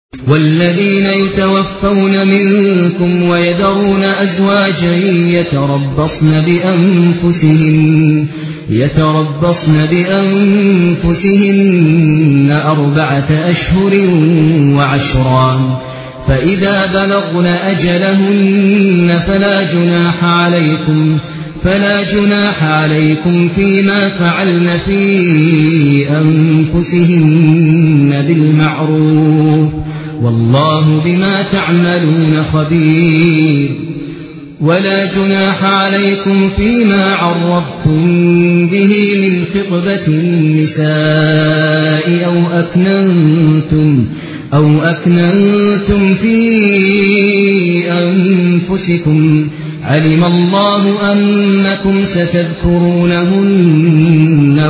والذين يتوفون منكم ويذرون أزواجا يتربصن بأنفسهن 4 أشهر وعشرا، فإذا بلغن أجلهن فلا جناح عليكم فيما فعلن في أنفسهن بالمعروف، والله بما تعملون خبير. ولا جناح عليكم فيما عرفتم به من خطبة النساء أو أكننتم في أنفسكم، علم الله أنكم ستذكرونهن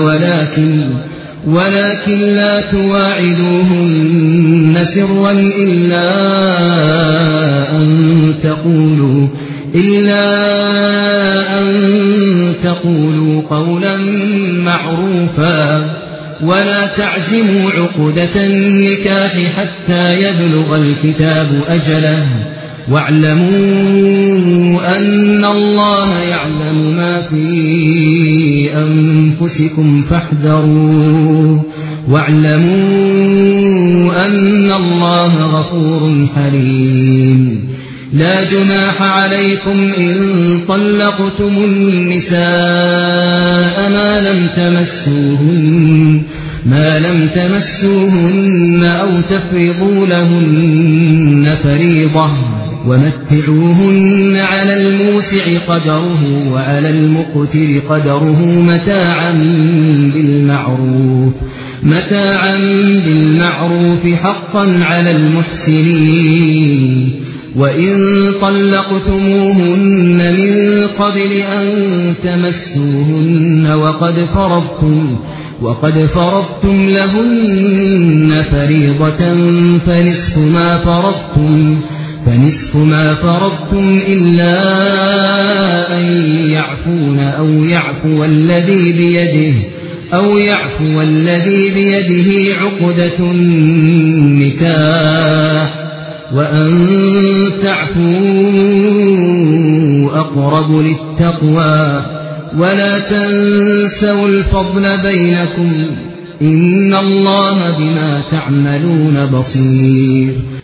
ولكن لا تواعدوهن سرا إلا أن تقولوا قولا معروفا، ولا تعزموا عقدة النكاح حتى يبلغ الكتاب أجله، واعلموا أن الله يعلم ما في أنفسكم فاحذروه، واعلموا أن الله غفور حليم. لا جناح عليكم إن طلقتم النساء ما لم تمسوهن أو تفرضوا لهن فريضة، ومتعوهن على الموسع قدره وعلى المقتر قدره متاعا بالمعروف حقا على المحسنين. وإن طلقتموهن من قبل أن تمسوهن وقد فرضتم لهن فريضة فنصف ما فرضتم إلا أن يعفون أو يعفو الذي بيده عقدة النكاح، وأن تعفوا أقرب للتقوى، ولا تنسوا الفضل بينكم، إن الله بما تعملون بصير.